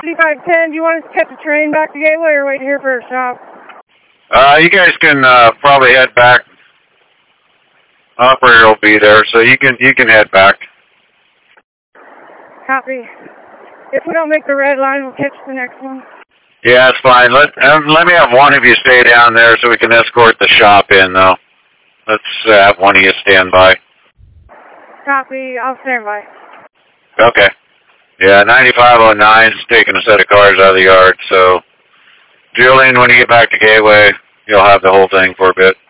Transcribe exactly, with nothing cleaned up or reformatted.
fifty-five ten, do you want us to catch a train back to Gateway or wait here for a stop? Uh, you guys can uh, probably head back. Operator will be there, so you can you can head back. Copy. If we don't make the red line, we'll catch the next one. Yeah, that's fine. Let um, let me have one of you stay down there so we can escort the shop in, though. Let's uh, have one of you stand by. Copy. I'll stand by. Okay. Yeah, ninety-five oh nine's taking a set of cars out of the yard, so Julian, when you get back to Gateway, you'll have the whole thing for a bit.